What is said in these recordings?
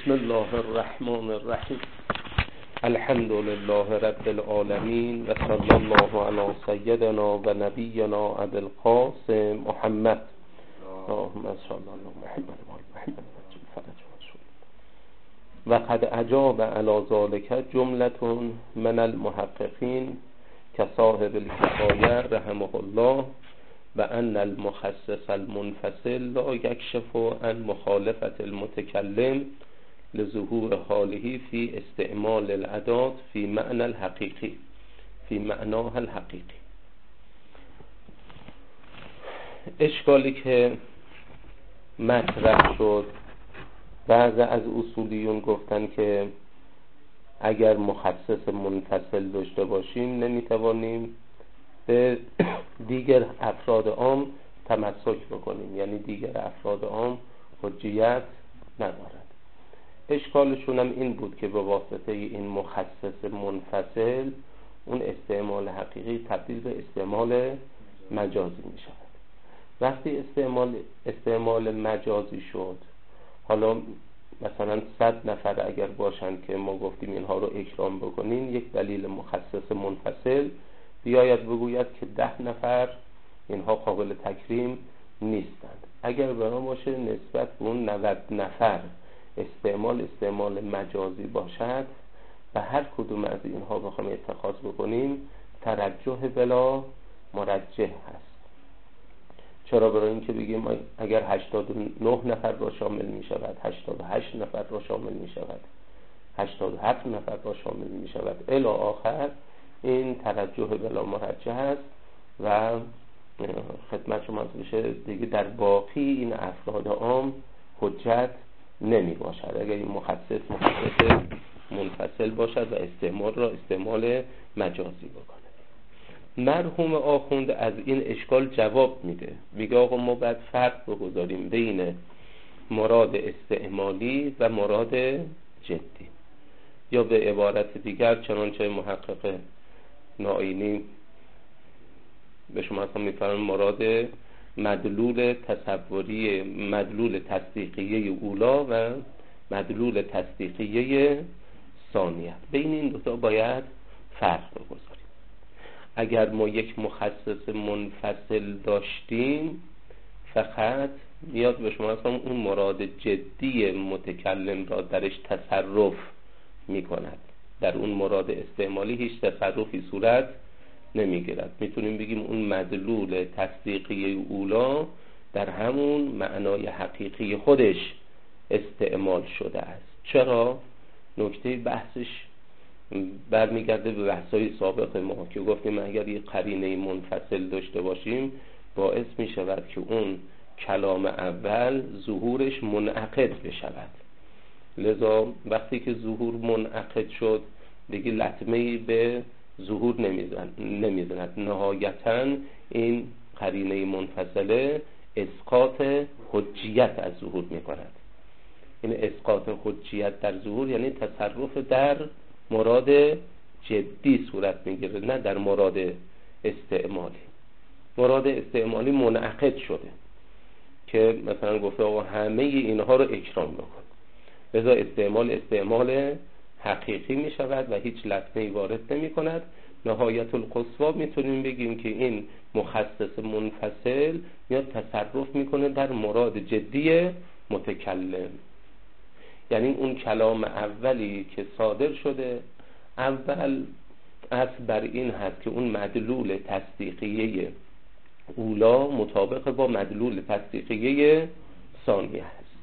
بسم الله الرحمن الرحیم. الحمد لله رب العالمین و صلی الله علی سیدنا و نبینا ابی القاسم محمد. اللهم صل علی محمد و آل محمد و قد اجاب علی ذلک جملة من المحققین كصاحب الکفایه رحمه الله و ان المخصص المنفصل لا یکشف عن مخالفة المتکلم لظهور حاله فی استعمال الادات فی معنى الحقیقی فی معناها الحقیقی. اشکالی که مطرح شد، بعضی از اصولیون گفتن که اگر مخصص منفصل داشته باشیم نمیتوانیم به دیگر افراد عام تمسک بکنیم، یعنی دیگر افراد عام حجیت ندارد. اشکالشون هم این بود که به واسطه این مخصص منفصل اون استعمال حقیقی تبدیل به استعمال مجازی می شود. وقتی استعمال مجازی شد، حالا مثلا 100 نفر اگر باشند که ما گفتیم اینها رو اکرام بکنین، یک دلیل مخصص منفصل بیاید بگوید که 10 نفر اینها قابل تکریم نیستند. اگر بنا باشه نسبت به اون 90 نفر استعمال مجازی باشد و هر کدوم از اینها بخوایم اتخاذ بکنیم ترجح بلا مرجح هست. چرا؟ برای اینکه بگیم اگر 89 نفر را شامل می شود، 88 نفر را شامل می شود، 87 نفر را شامل می شود الی آخر، این ترجح بلا مرجح است و خدمت شما بشه دیگه در باقی این افراد عام حجت نمی باشد اگر این مخصص منفصل باشد و استعمال را استعمال مجازی بکنه. مرحوم آخوند از این اشکال جواب میده، میگه آقا ما باید فرق بگذاریم بین مراد استعمالی و مراد جدی، یا به عبارت دیگر چنانچه محقق نائینی به شما اصلا میفرمان مراد مدلول تصوری، مدلول تصدیقیه اولا و مدلول تصدیقیه ثانیه. بین این دوتا باید فرق بگذاریم. اگر ما یک مخصص منفصل داشتیم فقط میاد به شما اصلا اون مراد جدی متکلم را درش تصرف میکند، در اون مراد استعمالی هیچ تصرفی صورت نمیگیرد. میتونیم بگیم اون مدلول تصدیقی اولا در همون معنای حقیقی خودش استعمال شده است. چرا؟ نکته بحثش برمیگرده به بحثای سابق ما که گفتیم اگر یک قرینه منفصل داشته باشیم باعث میشود که اون کلام اول ظهورش منعقد بشود. لذا وقتی که ظهور منعقد شد دیگه لطمه‌ای به ظهور نمیزند. نهایتاً این قرینه منفصله اسقاط حجیت از ظهور میکند. این اسقاط حجیت در ظهور یعنی تصرف در مراد جدی صورت میگیره، نه در مراد استعمالی. مراد استعمالی منعقد شده که مثلا گفته آقا همه اینها رو اکرام بکن، لذا استعمال حقیقی می شود و هیچ لطمه‌ای وارد نمی کند. نهایت القصوا میتونیم بگیم که این مخصص منفصل میاد تصرف میکنه در مراد جدی متکلم، یعنی اون کلام اولی که صادر شده اول اصل بر این هست که اون مدلول تصدیقیه اولا مطابق با مدلول تصدیقیه ثانیه هست،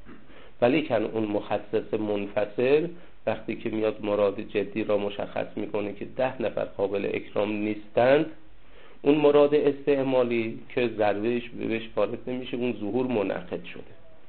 ولی که اون مخصص منفصل وقتی که میاد مراد جدی را مشخص میکنه که 10 نفر قابل اکرام نیستند، اون مراد استعمالی که ضربهش بهش وارد نمیشه، اون ظهور منعقد شده.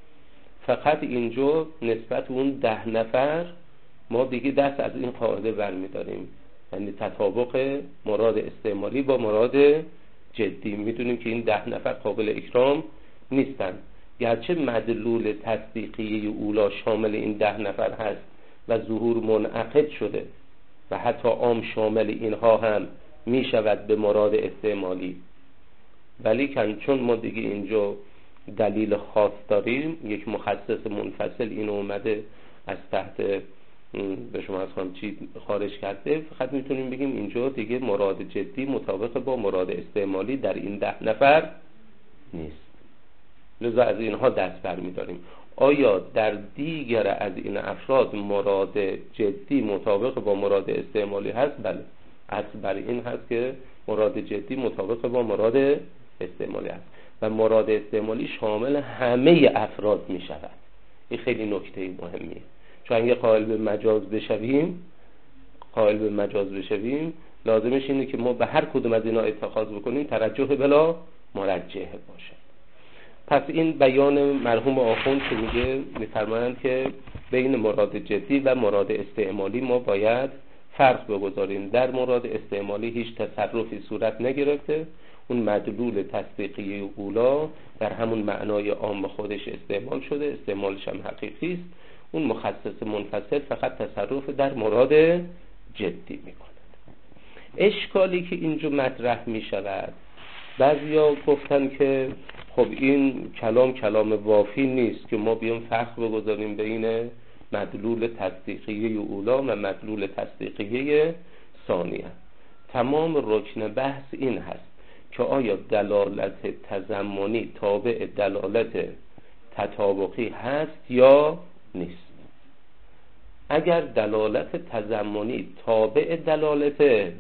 فقط اینجا نسبت اون 10 نفر ما دیگه دست از این قاعده برمیداریم، یعنی تطابق مراد استعمالی با مراد جدی. میدونیم که این 10 نفر قابل اکرام نیستند، گرچه مدلول تصدیقی اولا شامل این 10 نفر هست و ظهور منعقد شده و حتی عام شامل اینها هم می شود به مراد استعمالی، ولی چون ما دیگه اینجا دلیل خاص داریم، یک مخصص منفصل اینو اومده از تحت به شما از چی خارج کرده، فقط میتونیم بگیم اینجا دیگه مراد جدی مطابق با مراد استعمالی در این 10 نفر نیست. لذا از اینها دست برمی‌داریم. آیا در دیگر از این افراد مراد جدی مطابق با مراد استعمالی هست؟ بله، اصل بر این هست که مراد جدی مطابق با مراد استعمالی هست و مراد استعمالی شامل همه افراد می شود. این خیلی نکته مهمیه، چون اگه قائل به مجاز بشویم لازمش اینه که ما به هر کدوم از اینا اتخاذ بکنیم ترجح بلا مرجح باشه. پس این بیان مرحوم آخوند که میفرمایند که بین مراد جدی و مراد استعمالی ما باید فرق بگذاریم. در مراد استعمالی هیچ تصرفی صورت نگرفته، اون مدلول تصدیقی اولا در همون معنای عام خودش استعمال شده، استعمالش هم حقیقی است. اون مخصص منفصل فقط تصرف در مراد جدی میکنه. اشکالی که اینجا مطرح میشود، بعضیا گفتن که خب این کلام وافی نیست که ما بیام فرق بگذاریم بین مدلول تصدیقی اولا و مدلول تصدیقی ثانیه. تمام رکن بحث این هست که آیا دلالت تضمنی تابع دلالت تطابقی هست یا نیست. اگر دلالت تضمنی تابع دلالت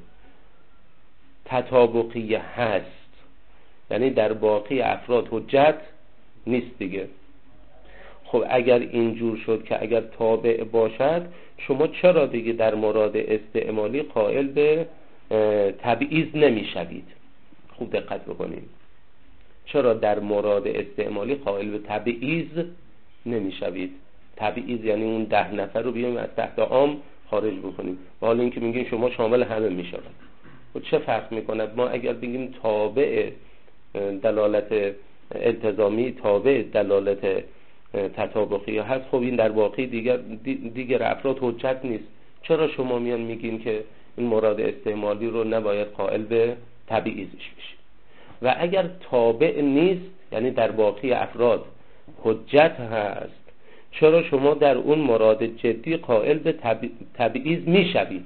تطابقی هست، یعنی در باقی افراد حجت نیست دیگه. خب اگر اینجور شد که اگر تابع باشد، شما چرا دیگه در مراد استعمالی قائل به تبعیض نمیشوید؟ خوب دقت بکنید، چرا در مراد استعمالی قائل به تبعیض نمیشوید؟ تبعیض یعنی اون 10 نفر رو بیایم از تحت عام خارج بکنیم، و حالا اینکه میگیم شما شامل همه میشود. و چه فرق میکنه ما اگر بگیم تابع دلالت التزامی تابع دلالت تطابقی هست؟ خب این در واقع دیگر افراد حجت نیست. چرا شما میان میگین که این مراد استعمالی رو نباید قائل به تبعیضش بشید؟ و اگر تابع نیست، یعنی در باقی افراد حجت هست، چرا شما در اون مراد جدی قائل به تبعیض میشوید؟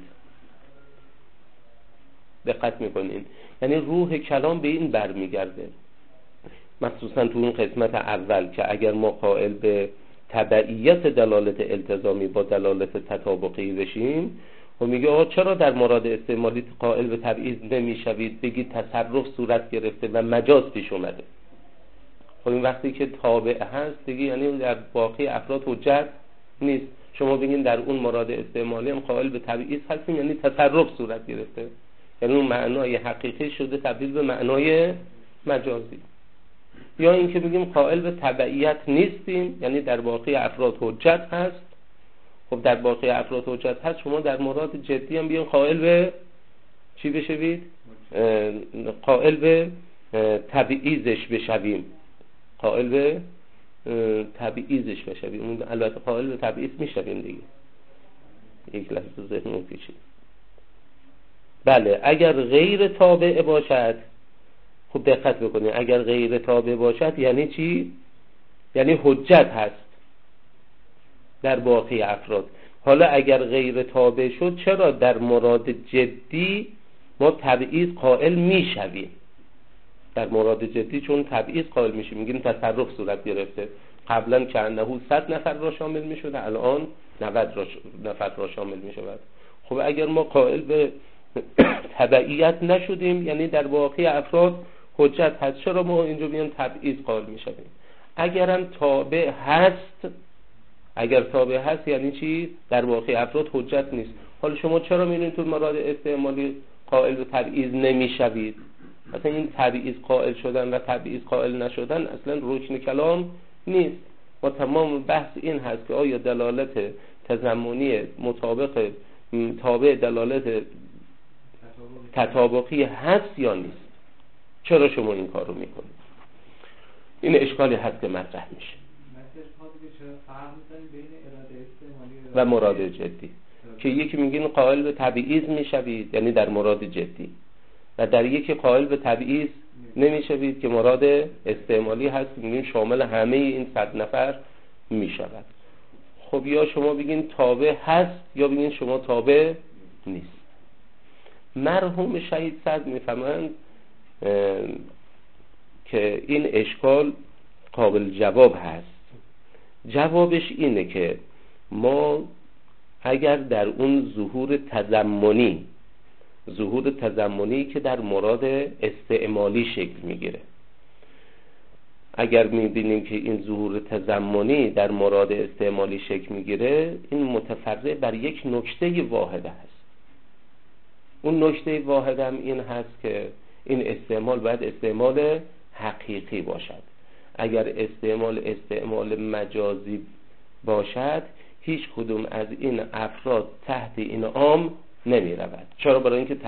دقت میکنین؟ یعنی روح کلام به این برمیگرده، مخصوصا تو اون قسمت اول که اگر ما قائل به تبعیت دلالت التزامی با دلالت تطابقی بشیم و میگه آقا چرا در مراد استعمالی قائل به تبعیض نمیشوید؟ بگید تصرف صورت گرفته و مجاز پیش اومده. خب این وقتی که تابع هست دیگه یعنی در باقی افراد حجت نیست. شما بگین در اون مراد استعمالی هم قائل به تبعیض هستیم، یعنی تصرف صورت گرفته، یعنی اون معنای حقیقی شده تبدیل به معنای مجازی. یا اینکه بگیم قائل به تبعیت نیستیم، یعنی در باقی افراد حجت هست. خب در باقی افراد حجت هست، شما در مراد جدی هم بیان قائل به چی بشوید؟ قائل به تبعیضش بشویم، قائل به تبعیضش بشویم. البته قائل به تبعیض میشویم دیگه. یک لحظه ذهنمون پیچید. بله، اگر غیر تابع باشد، خب دقت بکنید، اگر غیر تابع باشد یعنی چی؟ یعنی حجت هست در باقی افراد. حالا اگر غیر تابع شد، چرا در مراد جدی ما تبعیض قائل میشویم؟ در مراد جدی چون تبعیض قائل میشیم، میگیم تصرف صورت گرفته. قبلا که انه 100 نفر را شامل میشده، الان 90 نفر را شامل میشود. خب اگر ما قائل به تبعیت نشدیم، یعنی در باقی افراد حجت هست، چرا ما اینجا بیان تبعیض قائل میشویم؟ اگرم تابع هست، اگر تابع هست یعنی چی؟ در باقی افراد حجت نیست. حالا شما چرا میرین تو مراد استعمالی قائل به تبعیض نمیشوید؟ اصلا این تبعیض قائل شدن و تبعیض قائل نشدن اصلا رکن کلام نیست. و تمام بحث این هست که آیا دلالت تضمنی مطابق تابع دلالت تطابقی هست یا نیست؟ چرا شما این کار رو میکنید؟ این اشکالی هست که مطرح میشه. و مراد جدی که یکی میگین قائل به تبعیض میشوید، یعنی در مراد جدی، و در یکی قائل به تبعیض نمیشوید که مراد استعمالی هست، میگین شامل همه این 100 نفر میشود. خب یا شما بگین تابع هست یا بگین شما تابع نیست. مرحوم شهید صدر میفهمند که این اشکال قابل جواب هست. جوابش اینه که ما اگر در اون ظهور تضمنی که در مراد استعمالی شکل میگیره، اگر میبینیم که این ظهور تضمنی در مراد استعمالی شکل میگیره، این متفرع بر یک نکته واحده هست. اون نکته واحد هم این هست که این استعمال باید استعمال حقیقی باشد. اگر استعمال مجازی باشد، هیچ کدوم از این افراد تحت این عام نمی رود. چرا؟ برای اینکه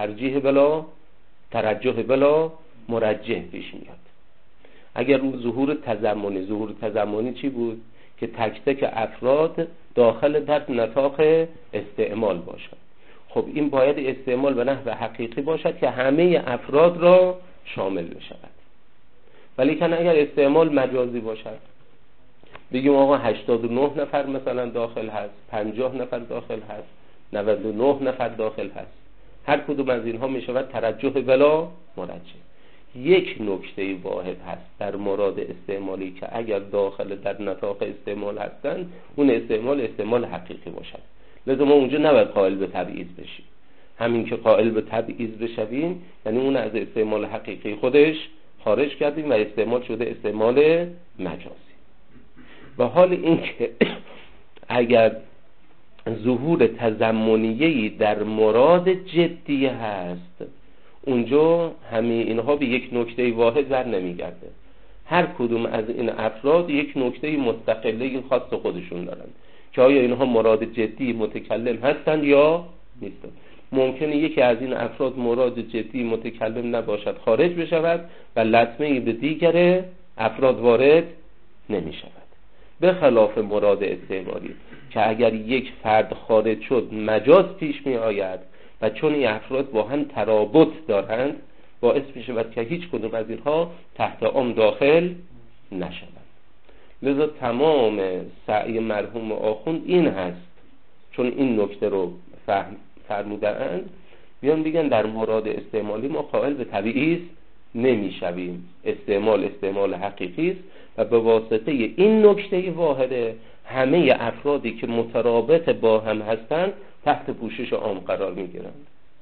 ترجح بلا مرجح پیش میاد. اگر اون ظهور تضمنی چی بود؟ که تک تک افراد داخل در نطاق استعمال باشد. خب این باید استعمال به نحو حقیقی باشد که همه افراد را شامل بشود. ولی که اگر استعمال مجازی باشد، بگیم آقا 89 نفر مثلا داخل هست، 50 نفر داخل هست، 99 نفر داخل هست، هر کدوم از اینها می شود ترجح بلا مرجح. یک نکته واحد هست در مراد استعمالی که اگر داخل در نطاق استعمال هستند، اون استعمال حقیقی باشد. لذا ما اونجا نباید قائل به تبعیض بشیم. همین که قائل به تبعیض بشویم یعنی اون از استعمال حقیقی خودش خارج کردیم و استعمال شده استعمال مجازی. و حال این که اگر ظهور تضمنیه‌ای در مراد جدی هست، اونجا همه اینها به یک نکته واحد بر نمیگرده. هر کدوم از این افراد یک نکته مستقله خاص خودشون دارند که آیا اینها مراد جدی متکلم هستند یا نیستند. ممکنه یکی از این افراد مراد جدی متکلم نباشد، خارج بشود و لطمه‌ای به دیگر افراد وارد نمی شود. به خلاف مراد استعمالی که اگر یک فرد خارج شد مجاز پیش می آید و چون این افراد با هم ترابط دارند، باعث می شود که هیچ کدوم از اینها تحت عام داخل نشوند. لذا تمام سعی مرحوم آخوند این هست، چون این نکته رو فرمودند، میان بگن در مراد استعمالی ما قائل به تبعیض نمیشویم. استعمال حقیقی است و به واسطه این نکته واحده همه افرادی که مترابط با هم هستند تحت پوشش عام قرار میگیرند.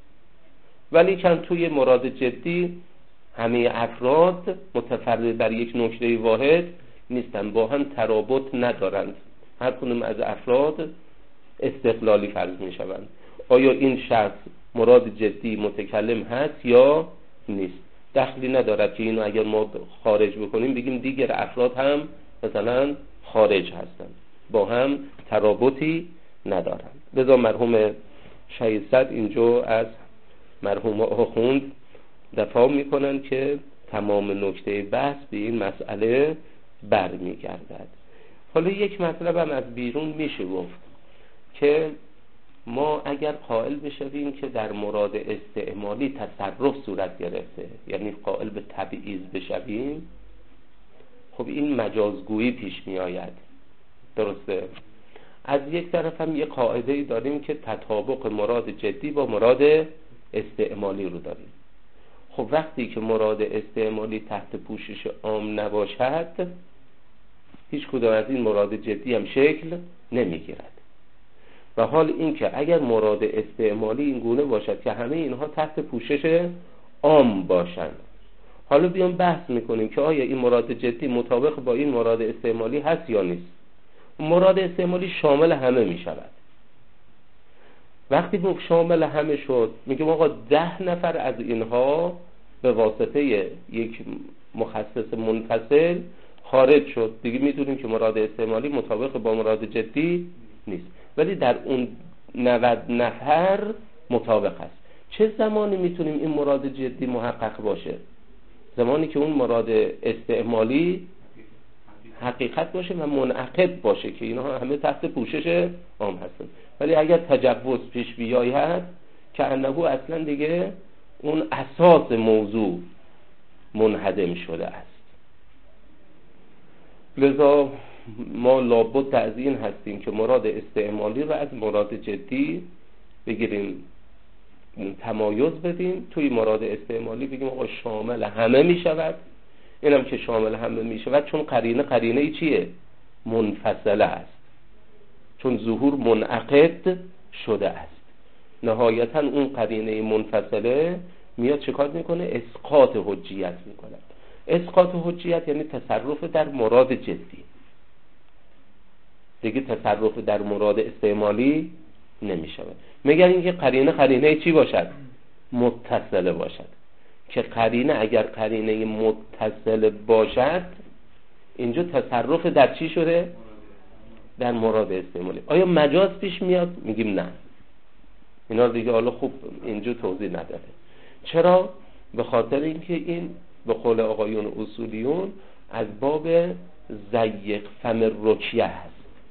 ولی چند توی مراد جدی همه افراد متفرد بر یک نکته واحد نیستند، با هم ترابط ندارند. هر کدوم از افراد استقلالی فرض میشوند. آیا این شخص مراد جدی متکلم هست یا نیست؟ دخلی ندارد که اینو اگر ما خارج بکنیم بگیم دیگر افراد هم مثلا خارج هستند، با هم ترابطی ندارند. لذا مرحوم شهید صدر اینجا از مرحوم آخوند دفاع میکنن که تمام نکته بحث به این مسئله برمیگردد. حالا یک مطلب هم از بیرون میشه گفت که ما اگر قائل بشویم که در مراد استعمالی تصرف صورت گرفته، یعنی قائل به تبعیض بشویم، خب این مجازگویی پیش می آید. درسته؟ از یک طرف هم یک قاعده‌ای داریم که تطابق مراد جدی با مراد استعمالی رو داریم. خب وقتی که مراد استعمالی تحت پوشش عام نباشد، هیچ کدام از این مراد جدی هم شکل نمیگیرد. و حال این که اگر مراد استعمالی این گونه باشد که همه اینها تحت پوشش عام باشند، حالا بیام بحث میکنیم که آیا این مراد جدی مطابق با این مراد استعمالی هست یا نیست. مراد استعمالی شامل همه میشود. وقتی شامل همه شد، میگیم آقا 10 نفر از اینها به واسطه یک مخصص منفصل خارج شد، دیگه میدونیم که مراد استعمالی مطابق با مراد جدی نیست، ولی در اون 90 نفر مطابق است. چه زمانی میتونیم این مراد جدی محقق باشه؟ زمانی که اون مراد استعمالی حقیقت باشه و منعقد باشه که اینها همه تحت پوشش عام هستند. ولی اگر تجوز پیش بیاید که انه اصلا دیگه اون اساس موضوع منهدم شده است. لذا ما لابد از این هستیم که مراد استعمالی رو از مراد جدی بگیریم، تمایز بدیم. توی مراد استعمالی بگیم آقا شامل همه می شود، اینم که شامل همه می شود چون قرینه ای چیه؟ منفصله است، چون ظهور منعقد شده است. نهایتا اون قرینه منفصله میاد چه کار میکنه؟ اسقاط حجیت میکنه. اسقاط حجیت یعنی تصرف در مراد جدی، دیگه تصرف در مراد استعمالی نمیشود. مگر اینکه قرینه چی باشد؟ متصله باشد، که قرینه اگر قرینه متصله باشد اینجا تصرف در چی شده؟ در مراد استعمالی. آیا مجاز پیش میاد؟ میگیم نه. اینا دیگه حالا خوب اینجا توضیح نداره. چرا؟ به خاطر اینکه این به قول آقایون اصولیون از باب ضیق فم رکیه هست.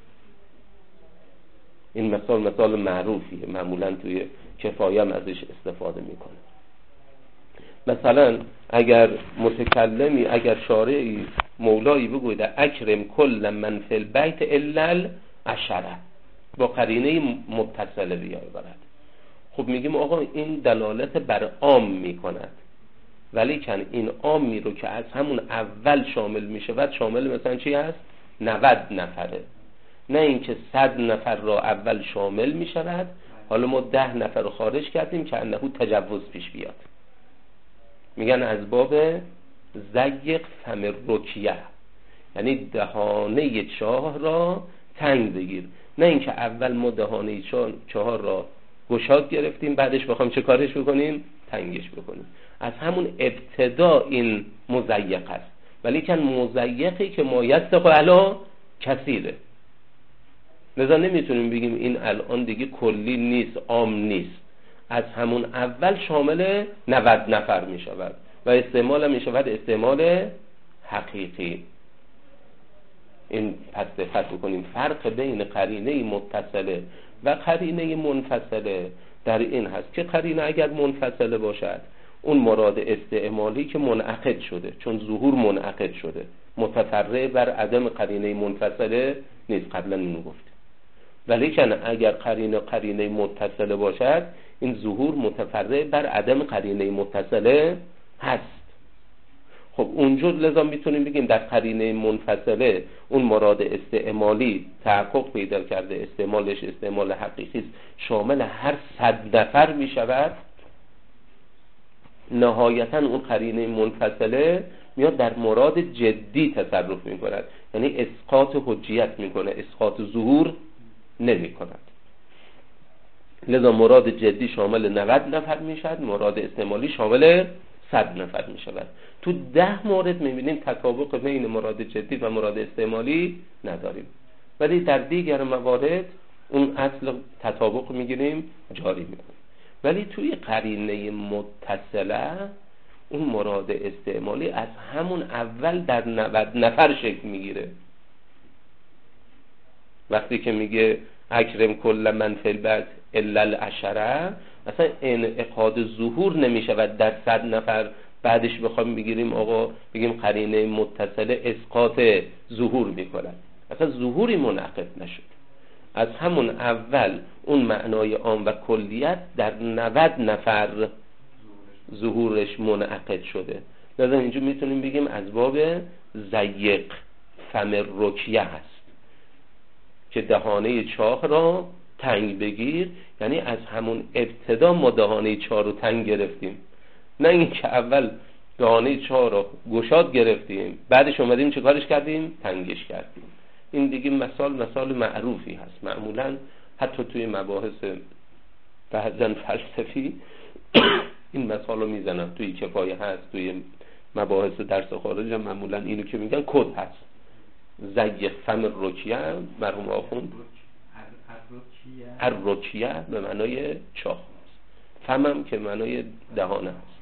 این مثال معروفیه، معمولا توی کفایه هم ازش استفاده میکنه. مثلا اگر متکلمی، اگر شارعی، مولایی بگوید اکرم کل من فی البیت الا العشره، با قرینه متصله بیاورد، خب میگیم آقا این دلالت بر عام میکند، ولی کن این عامی رو که از همون اول شامل میشه، شامل مثلا چی هست؟ 90 نفره، نه اینکه 100 نفر را اول شامل میشود، حالا ما 10 نفر رو خارج کردیم که انه تجوز پیش بیاد. میگن از باب ضیق فم رکیه، یعنی دهانه چاه را تنگ بگیر، نه اینکه اول ما دهانه چاه را گشاد گرفتیم بعدش بخوام چه کارش بکنیم؟ تنگش بکنیم. از همون ابتدا این مضیق است، ولی کن مضیقی که ما یستق علی کثیره. لذا نمیتونیم بگیم این الان دیگه کلی نیست، عام نیست، از همون اول شامل 90 نفر می شود و استعمال هم می شود استعمال حقیقی. این پس دقت بکنیم فرق بین قرینه متصله و قرینه منفصله در این هست که قرینه اگر منفصله باشد اون مراد استعمالی که منعقد شده، چون ظهور منعقد شده، متفرع بر عدم قرینه منفصله نیست، قبلا اینو گفتیم. ولیکن اگر قرینه متصله باشد این ظهور متفرع بر عدم قرینه متصله هست. خب اونجا لذا میتونیم بگیم در قرینه منفصله اون مراد استعمالی تحقق پیدا کرده، استعمالش استعمال حقیقی است، شامل هر 100 نفر میشود. نهایتا اون قرینه منفصله میاد در مراد جدی تصرف میکند، یعنی اسقاط حجیت میکنه، اسقاط ظهور نمی کند. لذا مراد جدی شامل 90 نفر می شود، مراد استعمالی شامل 100 نفر می شود. تو 10 مورد می بینیم تطابق بین مراد جدی و مراد استعمالی نداریم، ولی در دیگر موارد اون اصل تطابق می گیریم، جاری می کنیم. ولی توی قرینه متصله اون مراد استعمالی از همون اول در 90 نفر شکل می گیره. وقتی که میگه اکرم کل من فی البیت الا العشره، اصلا انعقاد ظهور نمیشود در 100 نفر بعدش بخوام بگیریم آقا بگیم قرینه متصله اسقاط ظهور میکنه، اصلا ظهوری منعقد نشد. از همون اول اون معنای عام و کلیت در 90 نفر ظهورش منعقد شده. لذا اینجا میتونیم بگیم از باب ضیق فم رکیه هست که دهانه چاه را تنگ بگیر، یعنی از همون ابتدا ما دهانه چاه رو تنگ گرفتیم، نه اینکه اول دهانه چاه را گشاد گرفتیم بعدش اومدیم چه کارش کردیم؟ تنگش کردیم. این دیگه مثال معروفی هست، معمولا حتی توی مباحث بعضن فلسفی این مثال رو میزنن، توی کفایه هست، توی مباحث درس خارج هم معمولا اینو که میگن کد هست. ضیق فم رکیه، مرحوم آخوند الرکیه به معنای چاه، فمم که معنای دهانه هست.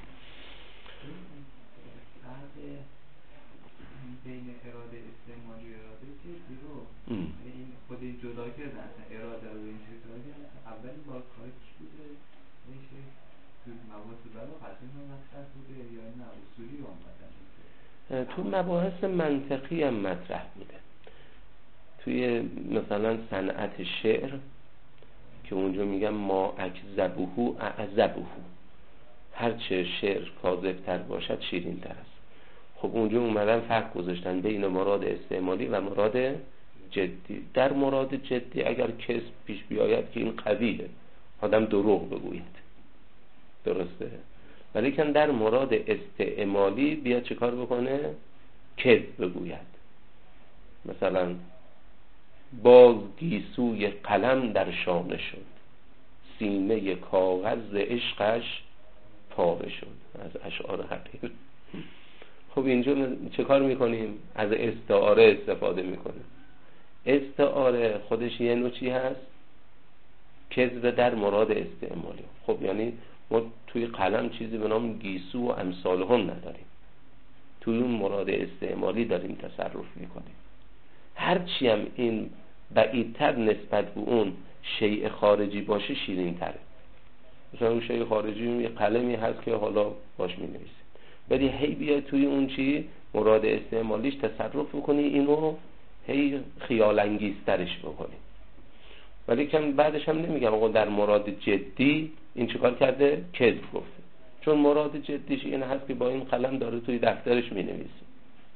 بین اراده استعمالی و اراده جدی رو این خود جدا کردن، اراده رو این جدا کردن. اولین بار کاری چی بوده؟ میشه تو مباحث برای قطعی مطرح بوده یا نه اصولی آمدن؟ تو مباحث منطقی هم مطرح بوده. توی مثلا صنعت شعر که اونجا میگن ما اکذبه اعذبه، هرچه شعر کاذب‌تر باشد شیرین‌تر است. خب اونجا اومدن فرق گذاشتن بین مراد استعمالی و مراد جدی. در مراد جدی اگر کسب پیش بیاید که این قویه، آدم دروغ بگوید، درسته، ولی که در مراد استعمالی بیاد چه کار بکنه؟ کذب بگوید. مثلا باز گیسوی قلم در شانه شد، سینه کاغذ ز عشقش پاره شد، از اشعار حقیر. خب اینجا چه کار میکنیم؟ از استعاره استفاده میکنیم. استعاره خودش یه نوع چی هست؟ کذب در مراد استعمالی. خب یعنی ما توی قلم چیزی به نام گیسو و امثال هم نداریم، توی اون مراد استعمالی داریم تصرف میکنیم. هرچی هم این بعیدتر نسبت به اون شیء خارجی باشه شیرین تره. مثلا اون شیء خارجی یه قلمی هست که حالا باش می نویسیم، ولی هی بیای توی اون چی مراد استعمالیش تصرف بکنی، اینو هی خیال انگیزترش بکنی. ولی که بعدش هم نمیگم آقا در مراد جدی این چیکار کرده؟ کذب گفته. چون مراد جدیش این هست که با این قلم داره توی دفترش می نویسه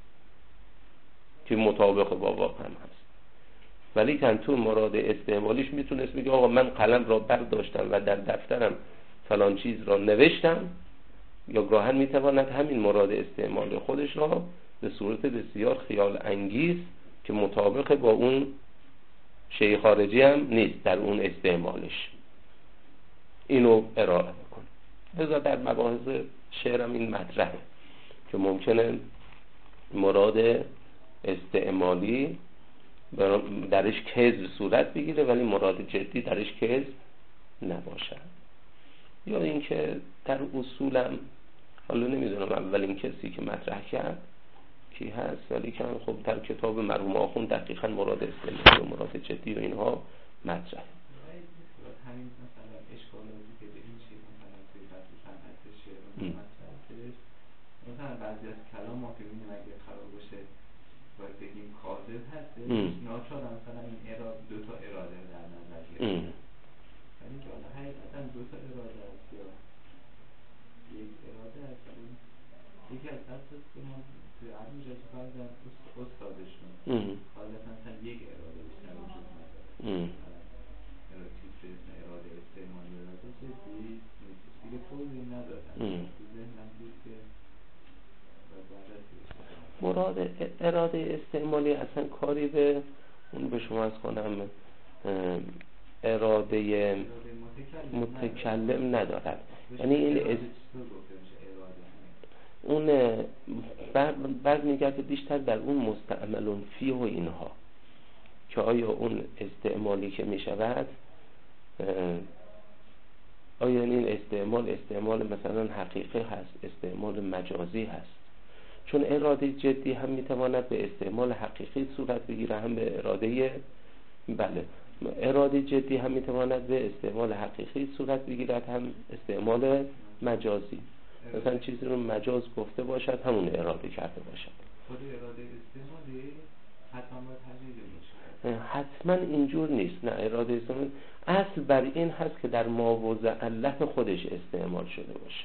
که مطابق با واقع هم هست. ولی که تو مراد استعمالیش میتونست بگه آقا من قلم را برداشتم و در دفترم فلان چیز را نوشتم، یا گاهن میتواند همین مراد استعمال خودش را به صورت بسیار خیال انگیز که مطابق با اون شیء خارجی هم نیست در اون استعمالش، اینو ارائه بکنه. لذا در مباحث شعرم این مطرحه که ممکنه مراد استعمالی درش کذب صورت بگیره ولی مراد جدی درش کذب نباشه. یا اینکه در اصولم حالا نمیدونم اولین کسی که مطرح کرد کی هست، ولی که خب در کتاب مرحوم آخون دقیقاً مراد استعمالی و مراد جدی و اینها مطرح. همین مثلا اشکالاتی که به این چیز مثلا توی بحث صنعت شعر مطرح مثلا بعضی از کلام ما که می‌بینیم اگه قرار باشه باید بگیم کاذب هست، ناچار مثلا این دو تا اراده در نظر گرفته، یعنی که حالا حقیقتا دو تا اراده است یا یک اراده است. یکی از اساس که ما توی علم جایی کردن استادشون حالا مثلا یک اراده بیشتر وجود نداره، اراده استعمالی اراده جدی دیگه توضیح ندادن تو ذهنم بود که مراد اراده استعمالی اصلا کاری به اون به شما از کنم اراده متکلم ندارد. یعنی این اون بعد میگرده بیشتر در اون مستعملون فیه و اینها که آیا اون استعمالی که میشود آیا این استعمال مثلا حقیقی هست، استعمال مجازی هست. چون اراده جدی هم میتواند به استعمال حقیقی صورت بگیره، هم به اراده جدی هم میتواند به استعمال حقیقی صورت بگیرد، هم استعمال مجازی. مثلا چیزی رو مجاز گفته باشد همون اراده کرده باشد. خود اراده استعمالی حتما باید حقیقی باشه؟ حتما اینجور نیست. نه، اراده استعمالی اصل بر این هست که در ماوضع علت خودش استعمال شده باشه.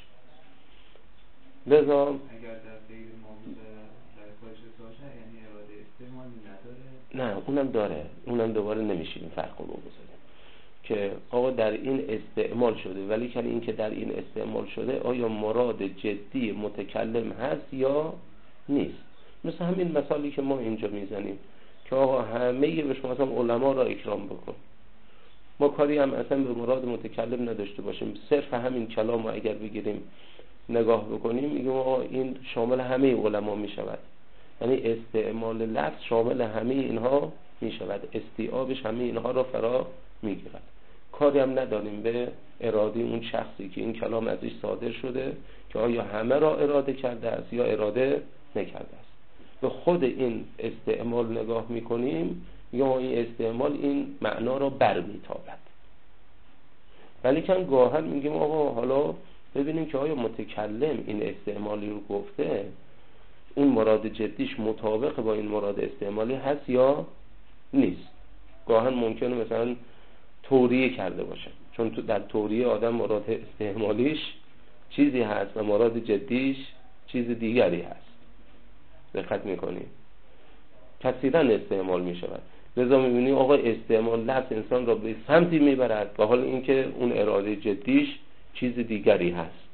لذا اگر در غیر ماوضع در خودش باشه یعنی اراده استعمالی نداره؟ نه، اونم داره. اونم دوباره نمیشه این فرق رو بگذاریم که آقا در این استعمال شده، ولی که این که در این استعمال شده آیا مراد جدی متکلم هست یا نیست. مثل همین مثالی که ما اینجا میزنیم که آقا همه به شما مثلا علما را اکرام بکن، ما کاری هم اصلا به مراد متکلم نداشته باشیم، صرف همین کلام رو اگر بگیریم نگاه بکنیم میگیم آقا این شامل همه علما میشود، یعنی استعمال لفظ شامل همه اینها میشود، استیعابش همه اینها را فرا میگیرد. کاری هم نداریم به اراده اون شخصی که این کلام ازش صادر شده که آیا همه را اراده کرده است یا اراده نکرده است. به خود این استعمال نگاه میکنیم یا این استعمال این معنا را برمیتابد. ولی که گاهن میگیم آقا حالا ببینیم که آیا متکلم این استعمالی رو گفته، این مراد جدیش مطابق با این مراد استعمالی هست یا نیست. گاهن ممکنه مثلا توریه کرده باشه، چون تو در توریه آدم مراد استعمالیش چیزی هست و مراد جدیش چیز دیگری هست. دقت میکنیم کثیراً استعمال میشود. لذا میبینیم آقا استعمال لفظ انسان را به سمتی میبرد و حال اینکه اون اراده جدیش چیز دیگری هست.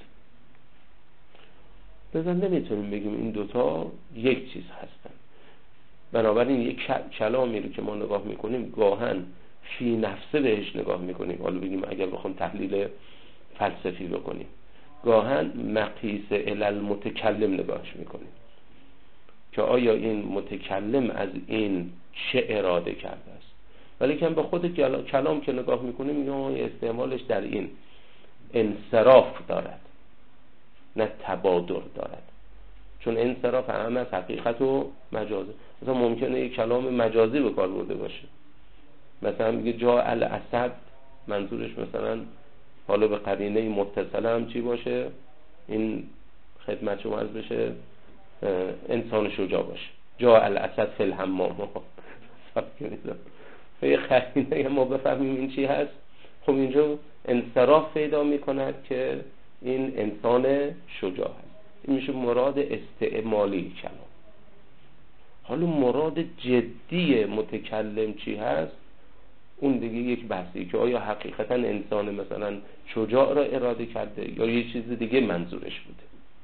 لذا نمیتونیم بگیم این دوتا یک چیز هستن. بنابراین یک کلامی رو که ما نگاه میکنیم گاهن فی نفسه بهش نگاه میکنیم، حالا بگیم اگر بخوام تحلیل فلسفی بکنیم، گاهن مقیس المتکلم نگاهش میکنیم که آیا این متکلم از این چه اراده کرده است. ولی که به خود کلام که نگاه میکنیم میگم استعمالش در این انصراف دارد نه تبادر دارد، چون انصراف هم از حقیقت و مجازه. مثلا ممکنه یک کلام مجازی به کار برده باشه، مثلا میگه جا الاسد، منظورش مثلا حالا به قرینه متصله هم چی باشه، این خدمت شما عرض بشه انسان شجاع باشه، جا الاسد فی الحمام. به قرینه ما بفهمیم این چی هست. خب اینجا انصراف پیدا میکند که این انسان شجاع هست. این میشه مراد استعمالی کلام. حالا مراد جدی متکلم چی هست، اون دیگه یک بحثی که آیا حقیقتا انسان مثلا شجاع را اراده کرده یا یه چیز دیگه منظورش بوده.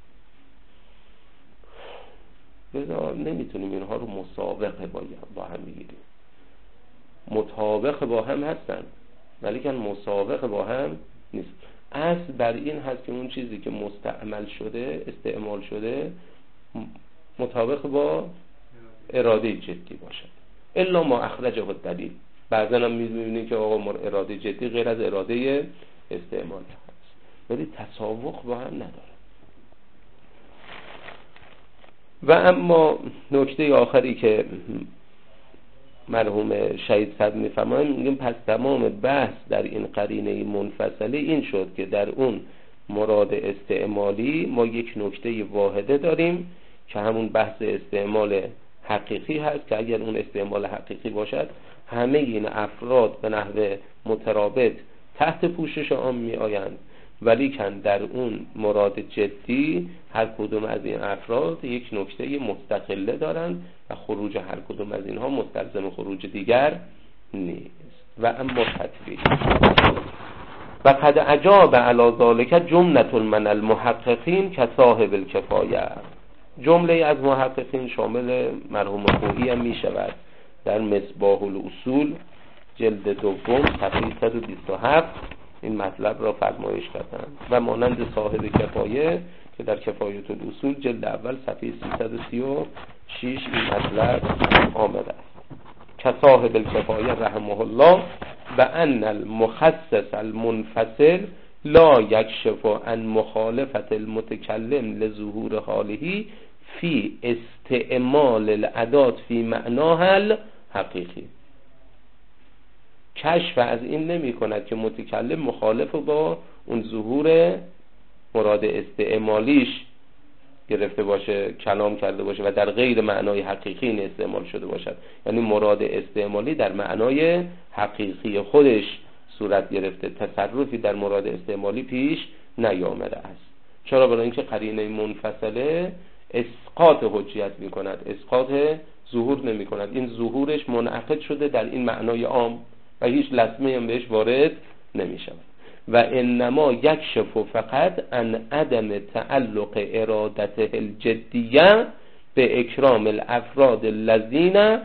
لذا نمیتونیم اینها رو مسابقه با هم بگیریم. مطابق با هم هستن ولی که مسابقه با هم نیست. اصل بر این هست که اون چیزی که مستعمل شده، استعمال شده، مطابق با اراده جدی باشد. الا ما اخرجه الدلیل. بعضا هم می‌بینید که آقا اراده جدی غیر از اراده استعمال هست، ولی تساوق با هم نداره. و اما نکته آخری که مرحوم شهید صدر می‌فرمایند، میگیم پس تمام بحث در این قرینه منفصله این شد که در اون مراد استعمالی ما یک نکته واحده داریم که همون بحث استعمال حقیقی هست، که اگر اون استعمال حقیقی باشد همه این افراد به نحو مترابط تحت پوشش عام می آیند، ولی کن در اون مراد جدی هر کدوم از این افراد یک نکته مستقله دارند و خروج هر کدوم از اینها مستلزم خروج دیگر نیست. و اما تطبیق و قد اجاب علی ذلک جملة من المحققین که صاحب الکفایه. جمله از محققین شامل مرحوم خویی هم می شود. در مصباح الاصول جلد دوم صفحه 127 این مطلب را فرمایش کردند و مانند صاحب کفایه که در کفایت الاصول جلد اول صفحه 336 این مطلب آمده است که صاحب الکفایه رحمه الله و ان المخصص المنفصل لا یکشف عن مخالفت المتکلم لظهور حاله فی استعمال الادات فی معناها الحقیقی. کشف از این نمی کند که متکلم مخالف با اون ظهور مراد استعمالیش گرفته باشه، کلام کرده باشه و در غیر معنای حقیقی این استعمال شده باشد. یعنی مراد استعمالی در معنای حقیقی خودش صورت گرفته، تصرفی در مراد استعمالی پیش نیامده است. چرا؟ برای اینکه قرینه منفصله اسقاط حجیت می کند، اسقاط ظهور نمی کند. این ظهورش منعقد شده در این معنای عام و هیچ لطمه هم بهش وارد نمی شود. و انما یکشف فقط عن عدم تعلق ارادته الجدیه به اکرام الافراد الذین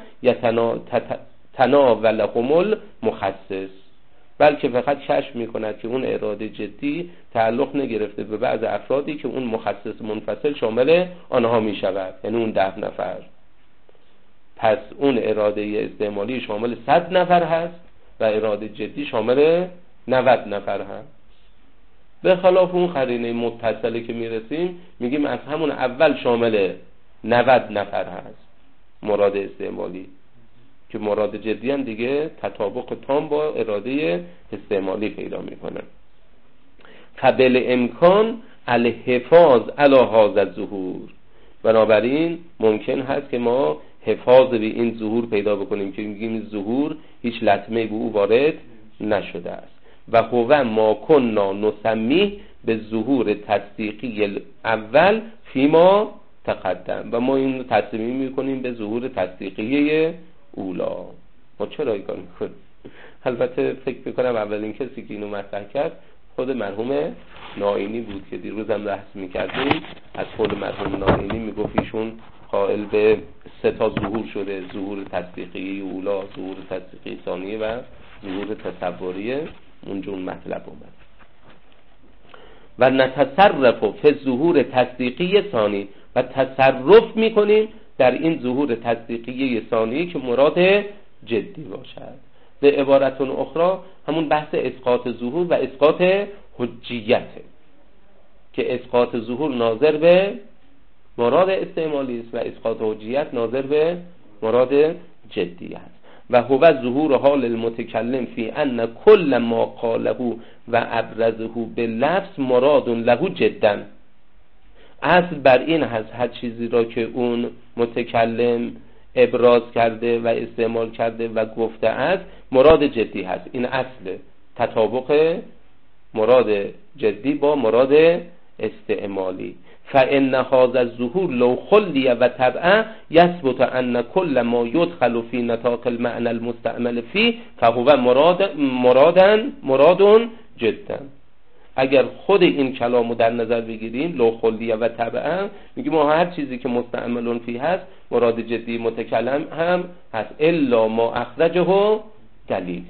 تناولهم المخصص، بلکه فقط کشف می کند که اون اراده جدی تعلق نگرفته به بعض افرادی که اون مخصص منفصل شامل آنها می شود، یعنی اون 10 نفر. پس اون اراده استعمالی شامل 100 نفر هست و اراده جدی شامل 90 نفر هست. به خلاف اون قرینه متصله که میرسیم میگیم از همون اول شامل 90 نفر هست مراد استعمالی، که مراد جدی هم دیگه تطابق تام با اراده استعمالی پیدا میکنه. قبل امکان الحفاظ علی هذا الظهور. بنابراین ممکن هست که ما حفاظ به این ظهور پیدا بکنیم که میگیم ظهور هیچ لطمه به او وارد نشده است. و هو ما کنا نسمیه به ظهور تصدیقی اول فیما تقدم، و ما این تصمیم میکنیم به ظهور تصدیقی اولا. ما چرا این کار میکنیم؟ البته فکر میکنم اولین کسی که اینو مطرح کرد خود مرحوم نائینی بود که دیروزم بحث میکردیم. از خود مرحوم نائینی میگفت ایشون قائل به 3 تا ظهور شده: ظهور تصدیقی اولا، ظهور تصدیقی ثانیه و ظهور تصوری. اونجا اون مطلب اومد. و نتصرف فی ظهور تصدیقی ثانی، و تصرف میکنیم در این ظهور تصدیقی ثانی که مراد جدی باشد. به عبارت اخرى همون بحث اسقاط ظهور و اسقاط حجیته که اسقاط ظهور ناظر به مراد استعمالی است و اسقاط حجیت ناظر به مراد جدی است. و هو ظهور حال المتکلم فی ان کل ما قاله و ابرزه باللفظ مراد له جدا. اصل بر این هست هر چیزی را که اون متکلم ابراز کرده و استعمال کرده و گفته است مراد جدی هست. این اصل تطابق مراد جدی با مراد استعمالی. فإن هذا الظهور لو خلی و طبعا یثبت ان كل ما يدخل في نطاق المعنى المستعمل فيه فهو مراد جدا. اگر خود این کلامو در نظر بگیریم لو خلی و طبعا، میگیم ما هر چیزی که مستعمل فيه هست مراد جدی متکلم هم هست، الا ما اخرجه دلیل.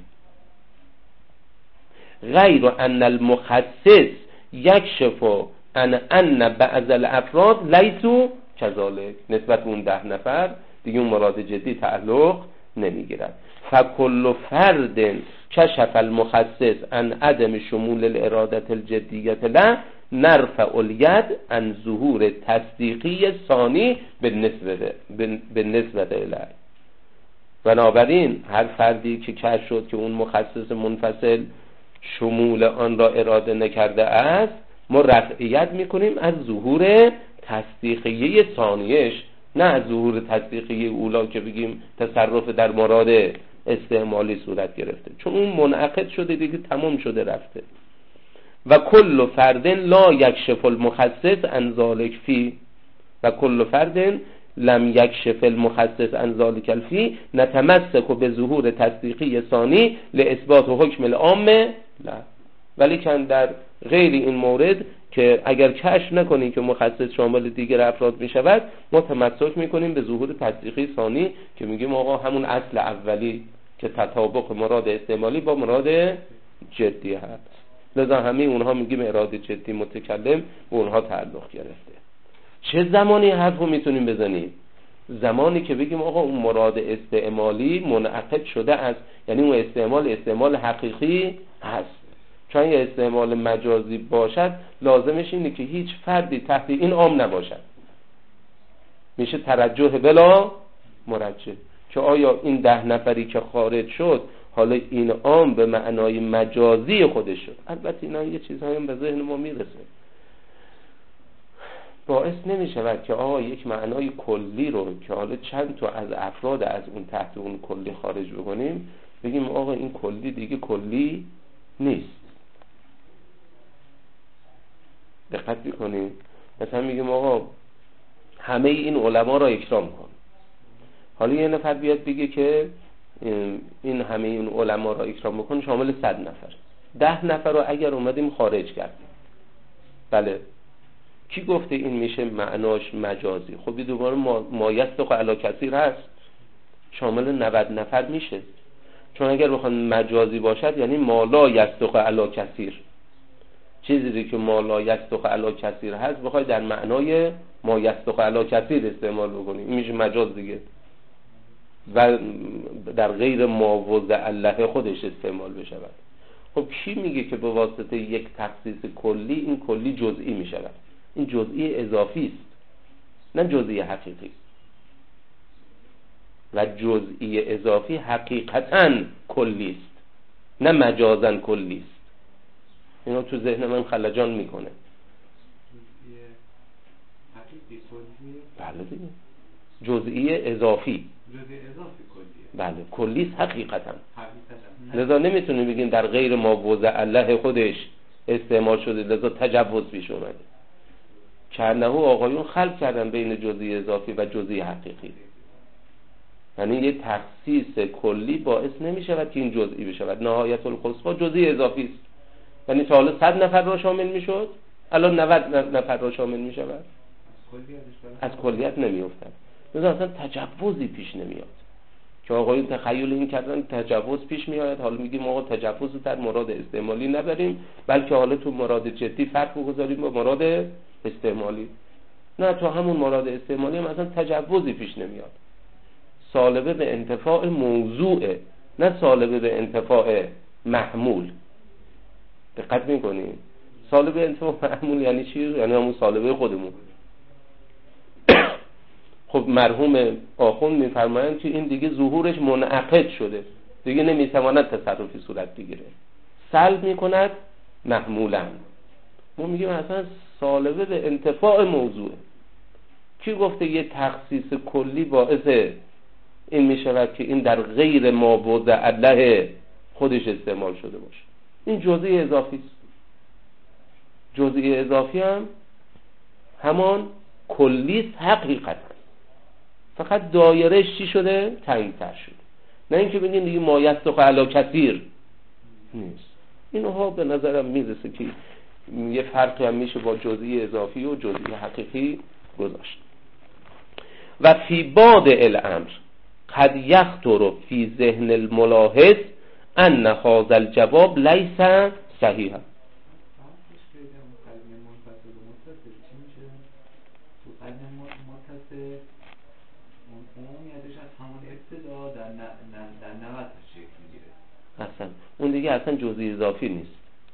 غیر ان المخصص یکشف ان بعض الافراد لیسوا کذالک. نسبت اون 10 نفر دیگه اون مراد جدی تعلق نمیگیرد. فکل فرد کشف المخصص عن عدم شمول الاراده الجدیه له نرفع الید عن ظهور تصدیقی ثانی بالنسبه الیه. بنابراین هر فردی که کشف شد که اون مخصص منفصل شمول آن را اراده نکرده است، ما رفعیت میکنیم از ظهور تصدیقی ثانیش، نه از ظهور تصدیقی اولا که بگیم تصرف در مراد استعمالی صورت گرفته، چون اون منعقد شده دیگه، تمام شده رفته. و کل فرد لا یکشف المخصص عن ذلک فی و کل فرد لم یکشف المخصص عن ذلک الفی نتمسک به ظهور تصدیقی ثانی لاثبات حکم العام لا. ولی کن در غیر این مورد که اگر کشف نکنیم که مخصص شامل دیگر افراد می شود، ما تمسک می کنیم به ظهور تصدیقی ثانی که میگیم آقا همون اصل اولی که تطابق مراد استعمالی با مراد جدی هست. لذا همه اونها میگیم اراده جدی متکلم به اونها تعلق گرفته. چه زمانی حرفو میتونیم بزنیم؟ زمانی که بگیم آقا اون مراد استعمالی منعقد شده است، یعنی اون استعمال حقیقی هست. چون یه استعمال مجازی باشد لازمش اینه که هیچ فردی تحت این عام نباشد، میشه ترجح بلا مرجح، که آیا این 10 نفری که خارج شد حالا این عام به معنای مجازی خودش شد. البته اینا یه چیزهایی هم به ذهن ما میرسه، باعث نمیشود که آقا یک معنای کلی رو که حالا چند تا از افراد از اون تحت اون کلی خارج بکنیم بگیم آقا این کلی دیگه کلی نیست. دقت میکنیم؟ مثلا میگیم آقا همه این علما را اکرام کن. حالا یه نفر بیاد بگه که این همه این علما را اکرام بکن شامل 100 نفر. 10 نفر رو اگر اومدیم خارج کردیم، بله، کی گفته این میشه معناش مجازی؟ خب دوباره مایستق علی کثیر هست، شامل 90 نفر میشه. چون اگر بخوان مجازی باشد یعنی مالا یستق علی کثیر، چیزی که مالا یستق علی کثیر هست بخوای در معنای ما یستق علی کثیر استعمال بکنی، این میشه مجاز دیگه و در غیر ما وضع الله خودش استعمال بشود. خب کی میگه که به واسطه یک تخصیص کلی این کلی جزئی میشود؟ این جزئی اضافی است، نه جزئی حقیقی. و جزئی اضافی حقیقتاً کلی است، نه مجازاً کلی است. اینا تو ذهن من خلجان میکنه. حقیقی کلی؟ بله دیگه. جزئی اضافی. جزئی اضافی کلیه. بله کلی حقیقتا. لذا نمیتونیم بگیم در غیر ما وضع الله خودش استعمال شده لذا تجوز پیش اومده. چرنه آقایون خلق کردن بین جزئی اضافی و جزئی حقیقی. یعنی یه تخصیص کلی باعث نمیشود که این جزئی بشود. نهایت القصوی جزئی اضافی است. یعنی تا حالا 100 نفر را شامل میشد، الان 90 نفر را شامل میشود. از کلیت نمیافتد. مثلا اصلا تجوزی پیش نمیاد. که آقایون تخیل این کردن تجوز پیش میاد، حالا میگیم آقا تجوز در مراد استعمالی نبریم بلکه حالا تو مراد جدی فرق بگذاریم با مراد استعمالی. نه، تو همون مراد استعمالی هم اصلا تجوزی پیش نمیاد. سالبه به انتفاع موضوعه، نه سالبه به انتفاع محمول. دقت میکنیم؟ سالبه انتفاع محمول یعنی چی؟ یعنی همون سالبه خودمون. خب مرحوم آخوند میفرمایند که این دیگه ظهورش منعقد شده، دیگه نمیتواند تصرفی صورت بگیره، سلب میکند محمولا. ما میگیم اصلا سالبه به انتفاع موضوعه. کی گفته یه تخصیص کلی باعث این میشود که این در غیر ما وضع الله خودش استعمال شده باشه؟ این جزئی اضافی است. جزئی اضافی هم همان کلی حقیقتا، فقط دایرهش چی شده؟ تنگ‌تر شده. نه اینکه بگیم دیگه ما یصدق علی کثیر نیست. اینها به نظرم میرسه که یه فرقی هم میشه با جزئی اضافی و جزئی حقیقی گذاشت. و فی بعض الامر قد یخطر فی ذهن الملاحظ ان هذا الجواب لیس صحیحا. اصلا اون دیگه اصلا جزئی اضافی نیست،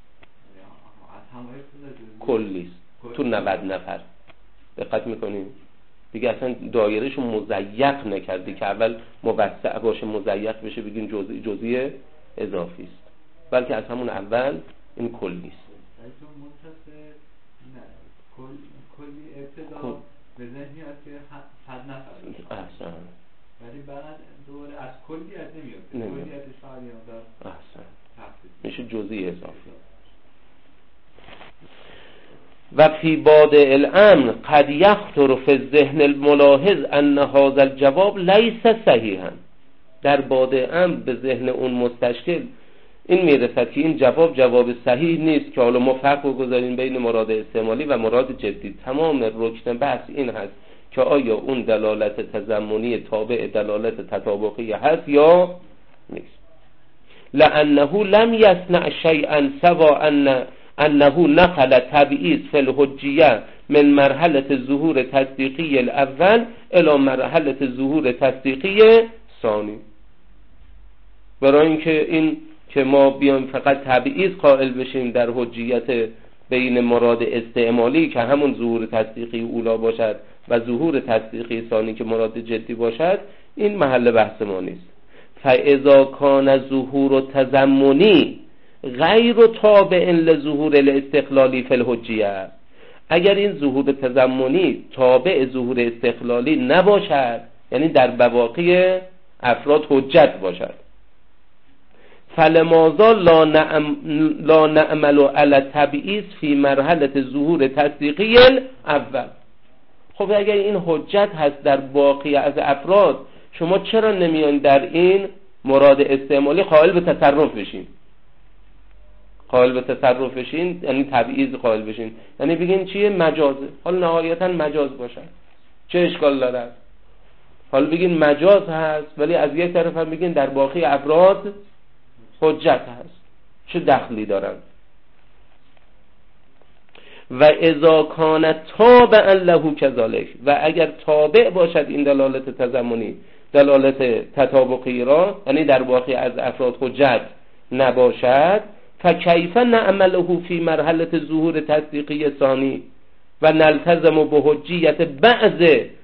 کلی است. تو 90 نفر دقت میکنیم دیگه اصلا دایرهشو مضیق نکردی که اول موسع باشه مضیق بشه بگیم جزئی اضافی است، بلکه از همون اول این کلی است. کلی ابتدا به ذهنی هست که 100 نفر احسن، ولی بعد دوره از کلیت نمیاد. کلیتش فقط یه مقدار احسن میشه جزئی اضافی. و فی بعض الامر قد یخطر فی الذهن الملاحظ ان هذا الجواب لیس صحیحا. در بعض امر به ذهن اون مستشکل این میرسد که این جواب صحیح نیست که حالا ما فرق بگذاریم بین مراد استعمالی و مراد جدی. تمام رکن بحث این هست که آیا اون دلالت تضمنی تابع دلالت تطابقی هست یا نیست. لانه لم یصنع شیئا سوا انه نقل تبعیض فی الحجیه من مرحله ظهور تصدیقی الاول الى مرحله ظهور تصدیقی ثانی. برای اینکه این که ما بیام فقط تبعیض قائل بشیم در حجیت بین مراد استعمالی که همون ظهور تصدیقی اولا باشد و ظهور تصدیقی ثانی که مراد جدی باشد، این محل بحث ما نیست. فاذا کان ظهور تضمنی غیر تابع لظهور الاستقلالی فی الحجیه، اگر این ظهور تضمنی تابع ظهور استقلالی نباشد، یعنی در بواقی افراد حجت باشد، فلماذا لا نعمل علی تبعیض فی مرحله ظهور تصدیقی الاول. خب اگر این حجت هست در باقی از افراد، شما چرا نمیان در این مراد استعمالی قائل به تصرف بشین؟ قائل به تصرف بشین یعنی تبعیض قائل بشین، یعنی بگین چیه؟ مجازه. حالا نهایتا مجاز باشد، چه اشکال داره؟ حالا بگین مجاز هست ولی از یک طرف هم بگین در باقی افراد حجت هست، چه دخلی دارن؟ و اذا کان تابعا له کذالک، و اگر تابع باشد این دلالت تضمنی دلالت تطابقی را، یعنی در باقی از افراد حجت نباشد، فکیف نعمله فی مرحله ظهور تصدیقی ثانی و نلتزم به حجیت بعض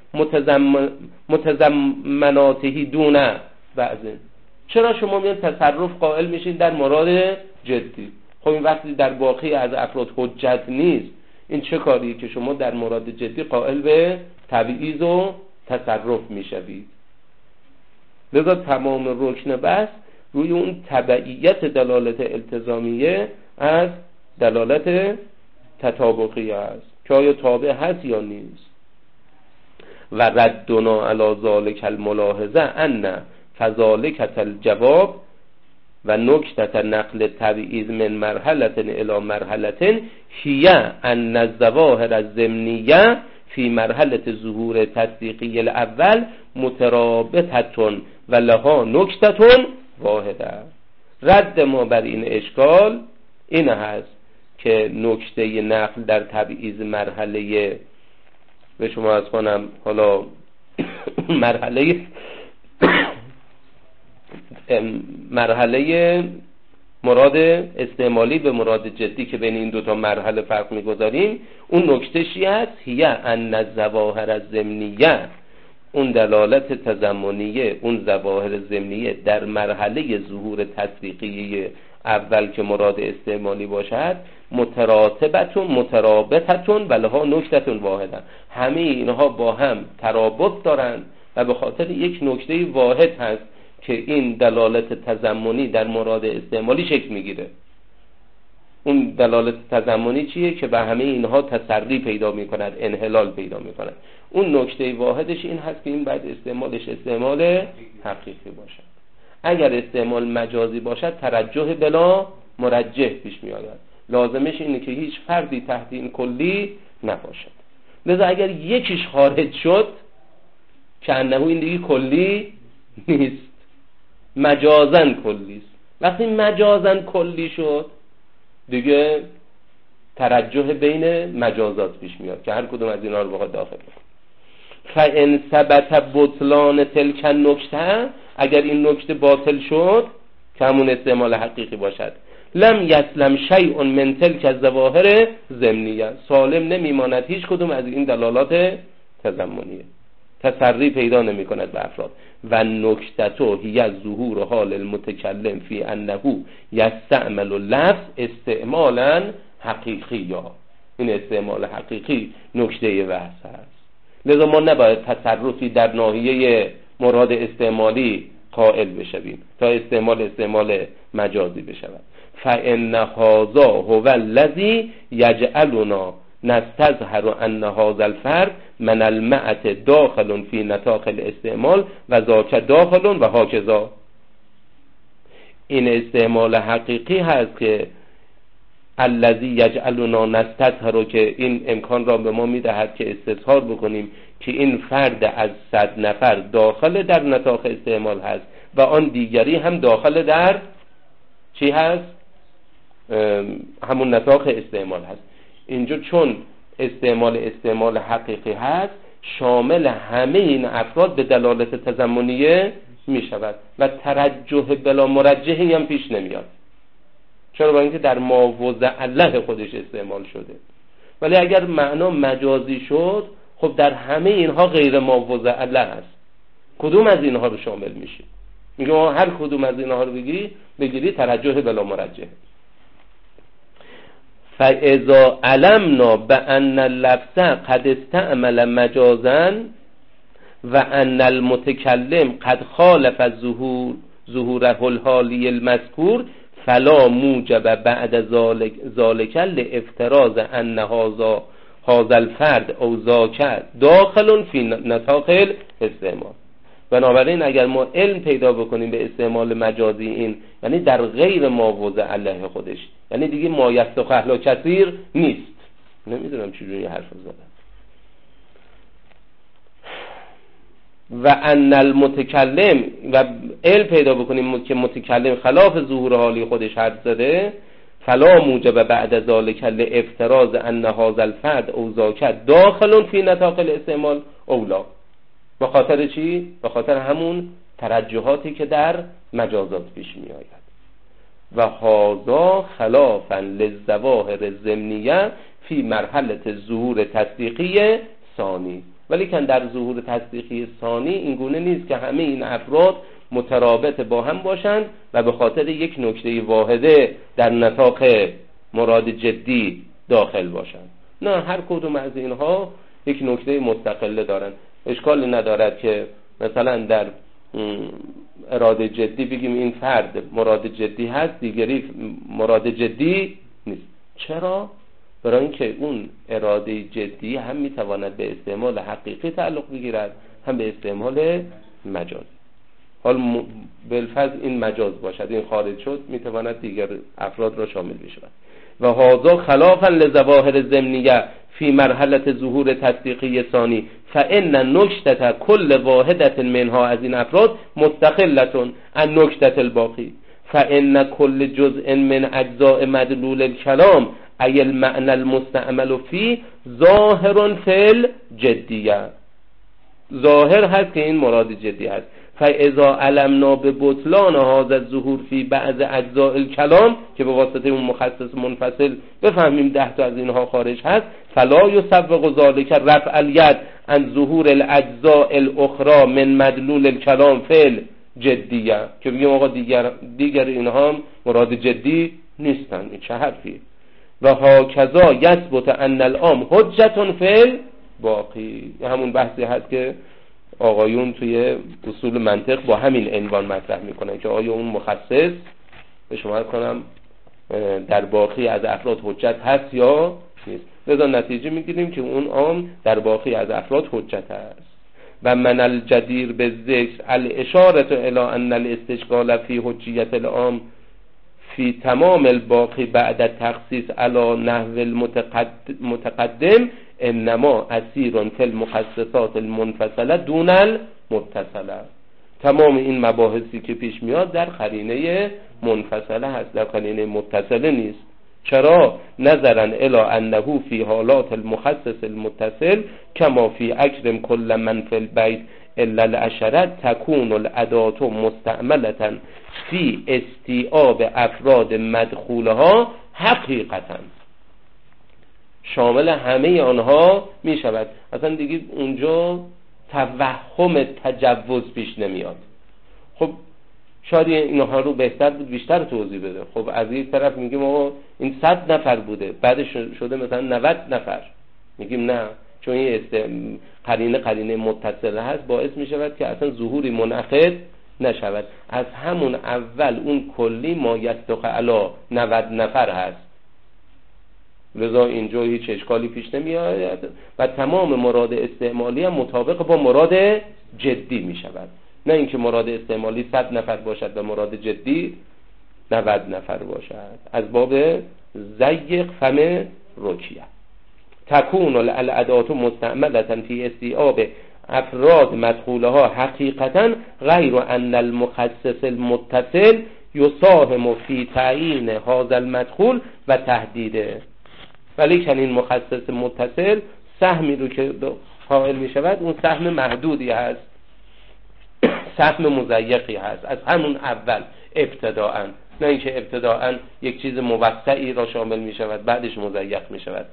متضمناته دون بعض. چرا شما میان تصرف قائل میشین در مراد جدی؟ خب این وقتی در باقی از افراد حجت نیست، این چه کاریه که شما در مراد جدی قائل به تبعیض و تصرف میشوید. لذا تمام رکن بحث روی اون تبعیت دلالت التزامیه از دلالت تطابقیه است که آیا تابع هست یا نیست. و ردنا علی ذالک الملاحظه ان فذالک الجواب و نکته نقل تبعیض من مرحله الی مرحله هی ان الظواهر الضمنیه فی مرحله ظهور تصدیقی الاول مترابطه و لها نکته واحده. رد ما بر این اشکال این هست که نکته نقل در تبعیض مرحله به شما از کنم حالا مرحله مراد استعمالی به مراد جدی که بین این دوتا مرحله فرق میگذاریم، اون نکته‌شی هست هی ان الظواهر الضمنیه، اون دلالت تضمنیه، اون ظواهر ضمنیه در مرحله ظهور تطبیقی اول که مراد استعمالی باشد مترابطتون و لها نکتتون واحده، همه اینها با هم ترابط دارن و به خاطر یک نکته واحد هست که این دلالت تضمنی در مراد استعمالی شکل میگیره. اون دلالت تضمنی چیه؟ که به همه اینها تسری پیدا میکند، انحلال پیدا میکند. اون نکته واحدش این هست که این بعد استعمالش استعمال حقیقی باشد. اگر استعمال مجازی باشد ترجح بلا مرجح پیش میآید. لازمش اینه که هیچ فردی تحت این کلی نباشد. لذا اگر یکیش خارج شد که انه این دیگه کلی نیست، مجازن کلی است. وقتی مجازن کلی شد دیگه ترجح بین مجازات پیش میاد که هر کدوم از اینا رو بخواد داخل کنه. فإن ثبت بطلان تلک النکته، اگر این نکته باطل شد که همون استعمال حقیقی باشد، لم یسلم شیء من تلک الظواهر ضمنیه، سالم نمیماند هیچ کدوم از این دلالات تضمنیه، تسری پیدا نمی کند به افراد. و نکتتو هی ظهور حال المتکلم فی انه یستعمل اللفظ استعمالا حقیقی، یا این استعمال حقیقی نکته بحث هست. لذا ما نباید تصرفی در ناحیه مراد استعمالی قائل بشویم تا استعمال مجازی بشود. فإن هذا هو الذی یجعلنا نستظهر ان هذا الفرد من المعت داخل فی نطاق الاستعمال و ذاک داخل و هکذا. این استعمال حقیقی هست که الذی یجعلنا نستظهر، که این امکان را به ما میدهد که استظهار بکنیم که این فرد از 100 نفر داخل در نطاق استعمال هست و آن دیگری هم داخل در چی هست؟ همون نطاق استعمال هست. اینجا چون استعمال حقیقی هست شامل همه این افراد به دلالت تضمنیه می شود و ترجح بلا مرجحی هم پیش نمیاد. چرا؟ برای اینکه در ماوضع له خودش استعمال شده. ولی اگر معنا مجازی شد خب در همه اینها غیر ماوضع له هست. کدوم از اینها رو شامل میشه؟ میگه هر کدوم از اینها رو بگیری ترجح بلا مرجح. فاذا علمنا بان اللفظ قد استعمل مجازا و ان المتکلم قد خالف ظهوره الحالی المذکور فلا موجب بعد ذلك لافتراض ان هذا الفرد او ذاک داخل فی نطاق الاستعمال. بنابراین اگر ما علم پیدا بکنیم به استعمال مجازی این، یعنی در غیر ماوضع علیه خودش، یعنی دیگه ما یفتخ اهلا کثیر نیست. نمیدونم چجوری حرف زدم. و ان المتکلم، و علم پیدا بکنیم که متکلم خلاف ظهور حالی خودش حرف زده، فلا موجب بعد ذلك لافتراض ان هذا الفرد او ذاک داخل فی نطاق الاستعمال اولا. به خاطر چی؟ به خاطر همون ترجحاتی که در مجازات پیش می آید. و هذا خلافا للظواهر الضمنیه فی مرحله ظهور تصدیقی ثانی. ولی که در ظهور تصدیقی ثانی این گونه نیست که همه این افراد مترابط با هم باشند و به خاطر یک نکته واحده در نطاق مراد جدی داخل باشند. نه، هر کدوم از اینها یک نکته مستقله دارن. اشکالی ندارد که مثلا در اراده جدی بگیم این فرد مراد جدی هست، دیگری مراد جدی نیست. چرا؟ برای اینکه اون اراده جدی هم میتواند به استعمال حقیقی تعلق بگیرد، هم به استعمال مجاز. حال بالفرض این مجاز باشد، این خارج شد، میتواند دیگر افراد را شامل بشود. و هذا خلافا لظواهر ضمنیه فی مرحله ظهور تصدیقی ثانی فان نکته کل واحده منها، از این افراد مستقله عن نکته الباقی، فان کل جزء من اجزاء مدلول الكلام ای المعنى المستعمل فی ظاهر فی الجدیه، ظاهر هست که این مراد جدی هست. فاذا علمنا به بطلان هذا الظهور فی بعض اجزاء الکلام، که به واسطه اون مخصص منفصل بفهمیم 10 تا از اینها خارج هست، فلا یسوغ ذلك رفع الید عن ظهور الاجزاء الاخرى من مدلول الکلام فی الجدیه، که بگیم آقا دیگر اینها هم مراد جدی نیستن. این چه حرفی؟ و هاکذا یثبت ان العام حجة فی الباقی، همون بحثی هست که آقایون توی اصول منطق با همین عنوان مطرح میکنن که آیا اون مخصص به شما کنم در باقی از افراد حجت هست یا نیست. لذا نتیجه میگیریم که اون عام در باقی از افراد حجت هست. و من الجدیر بالذکر الاشاره الی ان الاستشکال فی حجیت العام فی تمام الباقی بعد تخصیص علی نحو المتقدم انما اسیر فی المخصصات المنفصله دون المتصله. تمام این مباحثی که پیش میاد در قرینه منفصله هست، در قرینه متصله نیست. چرا؟ نظرا الی انه فی حالات المخصص المتصل کما فی اکرم کل من فی البیت الا العشره تکون الاداه مستعمله فی استیعاب افراد مدخولها حقیقتا، شامل همه آنها می شود. اصلا دیگه اونجا توهم تجوز پیش نمیاد. خب شاید اینها رو بهتر بود بیشتر توضیح بده. خب از یک طرف میگیم آقا این 100 نفر بوده، بعدش شده مثلا 90 نفر، میگیم نه، چون این قرینه متصله هست باعث می شود که اصلا ظهوری منعقد نشود. از همون اول اون کلی ما یصدق علی 90 نفر هست، لذا اینجا هیچ اشکالی پیش نمیاد و تمام مراد استعمالی هم مطابق با مراد جدی می شود. نه اینکه مراد استعمالی 100 نفر باشد و مراد جدی 90 نفر باشد. از باب ضیق فم رکیه. تکون الادات مستعملة فی استیعاب افراد مدخولها حقیقتا غیر ان المخصص المتصل یساهم فی تعیین هذا المدخول و تحدیده. ولی که این مخصص متصل سهمی رو که قائل می شود اون سهم محدودی هست، سهم مضیقی هست از همون اول ابتداءً، نه اینکه ابتداءً یک چیز موسعی را شامل می شود بعدش مضیق می شود.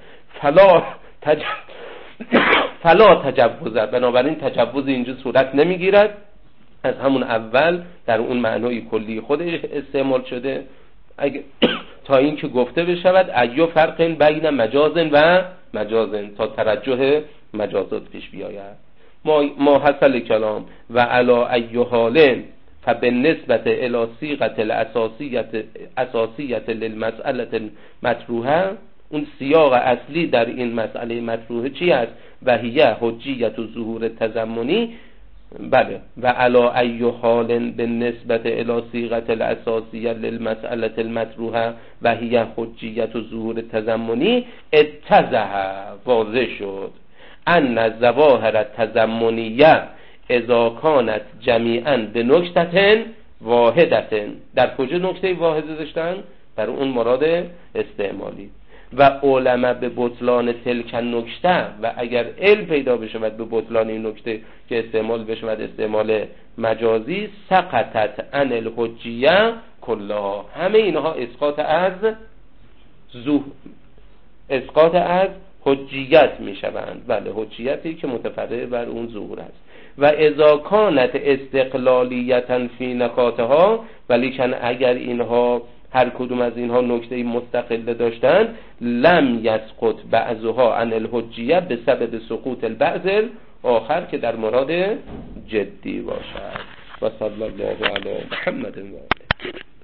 فلا تجوز، بنابراین تجوز اینجا صورت نمی گیرد، از همون اول در اون معنای کلی خودش استعمال شده تا اینکه گفته بشود ایو فرق بین مجاز و مجاز، تا ترجح مجازات پیش بیاید. ما حصل کلام و علی ای حال فبالنسبه الی صیغه الاساسیه للمساله المطروحه، اون سیاق اصلی در این مسئله مطروحه چی است؟ و هی حجیت ظهور تضمنی. بله، و علی ای حال بالنسبه الی صیغه الاساسیه للمساله المطروحه و هی حجیت ظهور تضمنی اتضح، واضح شد ان الظواهر التضمنیه اذا كانت جمیعا به نکته واحده. در کجا نکته واحده داشتن؟ در اون مراد استعمالی. و علما به بطلان تلک نکته، و اگر علم پیدا بشود به بطلان این نکته که استعمال بشود استعمال مجازی، سقطت عن الحجیه کلها، همه اینها اسقاط از حجیت می شوند. بله، حجیتی که متفرع بر اون ظهور است. و اذا کانت استقلالیتا فی نکاتها، ولیکن اگر اینها هر کدوم از اینها نکته مستقل داشتند، لم یسقط بعضها عن الحجیه به سبب سقوط البعض آخر که در مراد جدی باشد. و صلی الله علی محمد و آله.